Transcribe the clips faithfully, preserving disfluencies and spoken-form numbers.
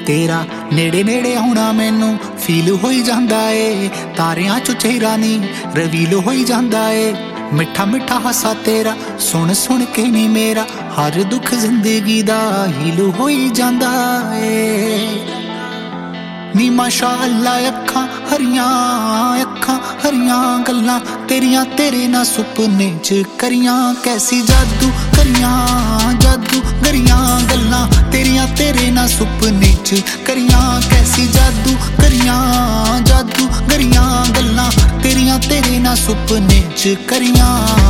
तेरा नेड़े नेड़े आउणा मैनू फील होई जांदा ए, तारियां चो चेहरा नी रवील होई जांदा ए। मिठा मिठा हासा तेरा सुन सुन के नी मेरा हर दुख जिंदगी दा हील होई जांदा ए। नी माशा अल्लाह अखां हरियां अखां हरियां गल्लां तेरियां तेरे ना सुपने च करियां, कैसी जादू करियां जादू गरियां गल्लां तेरियां तेरे ना सुपने च करियां, कैसी जादू करियां जादू गरियां गल्लां तेरियां तेरे ना सुपने च करियां।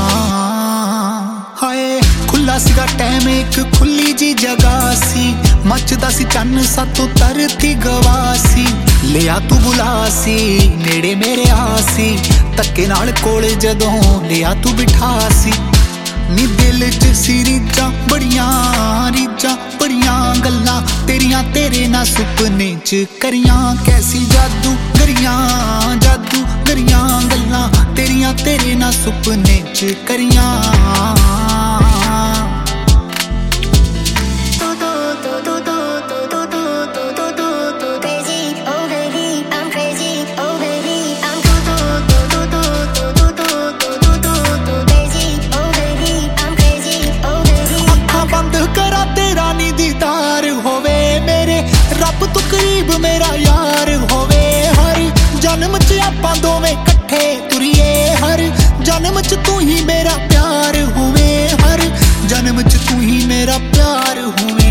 हाय खुला सीगा टैम एक खुली जी जगह सी, मचदा सी चन्न सातों तरती गवासी। लिया तू बुलासी नेड़े मेरे आसी, धक्के नाल कोले जदों लिया तू बिठासी। नी दिल च सी रीजां बड़ियां रीजां बड़ियां गल्लां तेरियां तेरे ना सुपने च करियां, कैसी जादू गरियां जादू गरियां गल्लां तेरियां तेरे ना सुपने च करियां। रब तू करीब मेरा यार होवे, हर जन्म च आपां दोवें कट्ठे तुरीए, हर जन्म च तू ही मेरा प्यार होवे, हर जन्म च तू ही मेरा प्यार होवे।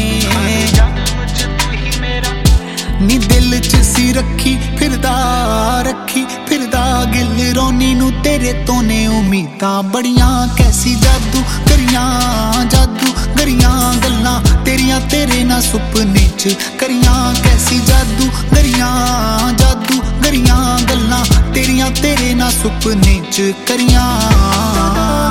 नी दिल च सी रखी फिरदा रखी फिरदा गिल रोनी नू तेरे तो ने उम्मीदां बड़ियां, कैसी जादू करियां जादू गरियां गल्लां तेरियां तेरे ना सुपने च करियां, कैसी जादू गरियां जादू गरियां गल्लां तेरियां तेरे ना सुपने च करियां।